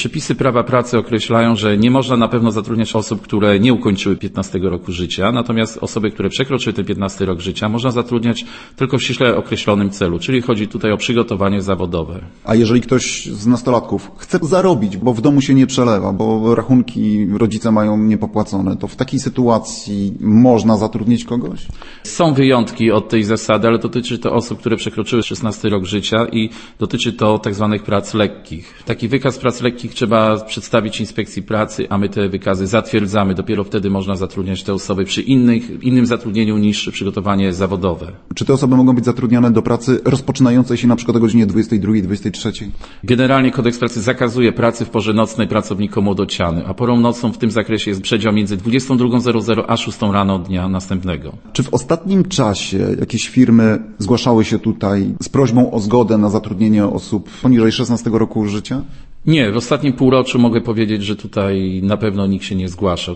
Przepisy prawa pracy określają, że nie można na pewno zatrudniać osób, które nie ukończyły 15 roku życia, natomiast osoby, które przekroczyły ten 15 rok życia, można zatrudniać tylko w ściśle określonym celu, czyli chodzi tutaj o przygotowanie zawodowe. A jeżeli ktoś z nastolatków chce zarobić, bo w domu się nie przelewa, bo rachunki rodzice mają niepopłacone, to w takiej sytuacji można zatrudnić kogoś? Są wyjątki od tej zasady, ale dotyczy to osób, które przekroczyły 16 rok życia i dotyczy to tak zwanych prac lekkich. Taki wykaz prac lekkich trzeba przedstawić Inspekcji Pracy, a my te wykazy zatwierdzamy. Dopiero wtedy można zatrudniać te osoby przy innym zatrudnieniu niż przygotowanie zawodowe. Czy te osoby mogą być zatrudniane do pracy rozpoczynającej się na przykład o godzinie 22, 23? Generalnie Kodeks Pracy zakazuje pracy w porze nocnej pracownikom młodocianym, a porą nocą w tym zakresie jest przedział między 22:00 a 6 rano dnia następnego. Czy w ostatnim czasie jakieś firmy zgłaszały się tutaj z prośbą o zgodę na zatrudnienie osób poniżej 16 roku życia? Nie, w ostatnim półroczu mogę powiedzieć, że tutaj na pewno nikt się nie zgłaszał.